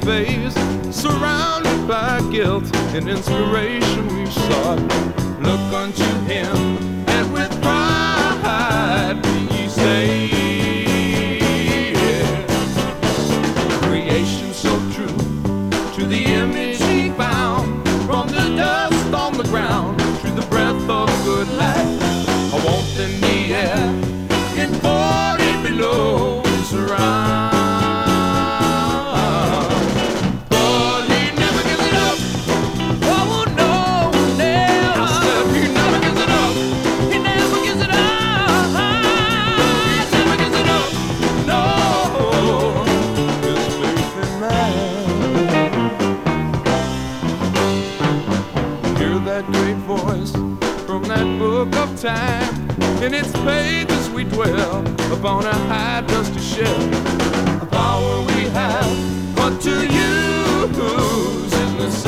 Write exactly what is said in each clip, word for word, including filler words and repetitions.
face, surrounded by guilt and inspiration we've sought. Look unto him, and with pride be ye saved. Creation so true to the image he found, from the dust on the ground to the breath of good life. I want in the air, in forty below, surround. But he never gives it up. Oh no, never. I said he never gives it up. He never gives it up. He never gives it up. No, his faith in man. Hear that great voice from that book of time. In its pages we dwell upon a high dusty shelf. The power we have, but to use in the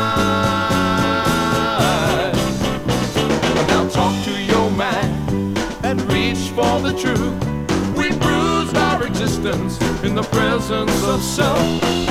side. Now talk to your mind and reach for the truth. We bruised our existence in the presence of self.